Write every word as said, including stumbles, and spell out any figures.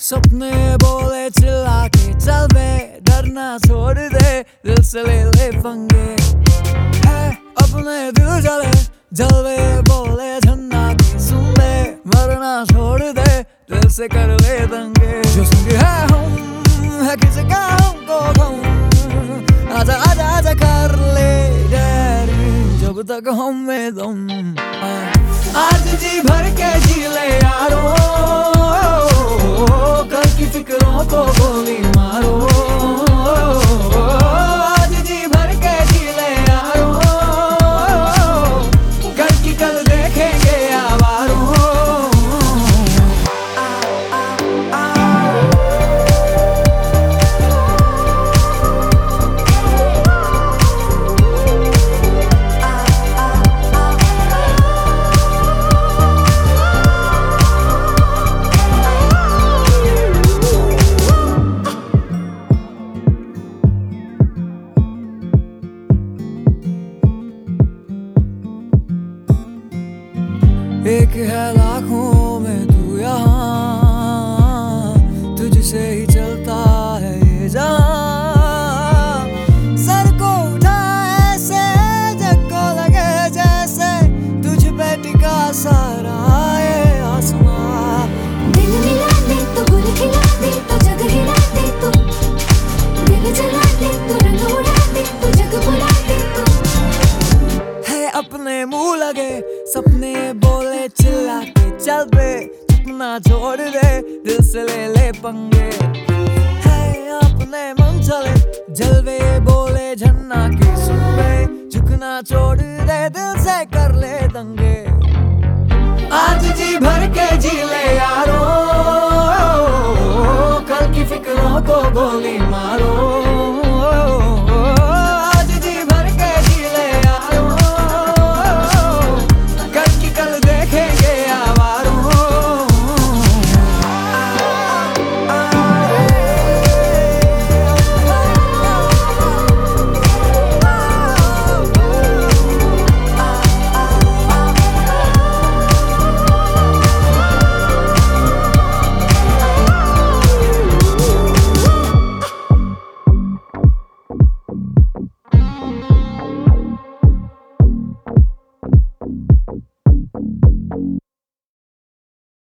सपने बोले चिल्ला के चल बे, डरना छोड़ दे, दिल से ले ले पंगे। है अपने दिल जले जलवे बोले झन्ना के सुन ले, मरना छोड़ दे, दिल से कर ले दंगे। जो संग है हम है किसी का हमको गम, आजा आजा आजा कर ले डैरी, जब तक हम में दम। आज जी भर के जी ले यारो, कल की फिक्रों को गोली मारो। आज जी भर के जी ले यारो, कल की कल देखेंगे आवारों। एक है लाखों में तू यहाँ, तुझसे ही चलता है ये जहाँ। सर को उठा ऐसे जग को लगे जैसे, तुझ पे टिका सारा ये आसमां। दिल मिला दे तो गुल खिला दे तो जग हिला दे तू, दिल जला दे तो रंग उड़ा दे तो जग बुला दे तू। है अपने मुंह लगे सपने बोले चिल्ला के चल बे, सपना छोड़ दे, दिल से ले ले पंगे। है अपने मन चले जलवे बोले झन्ना के सुन बे, झुकना छोड़ दे, दिल से कर ले दंगे। आज जी भर के जी ले यारो, कल की फिक्रों को गोली मारो।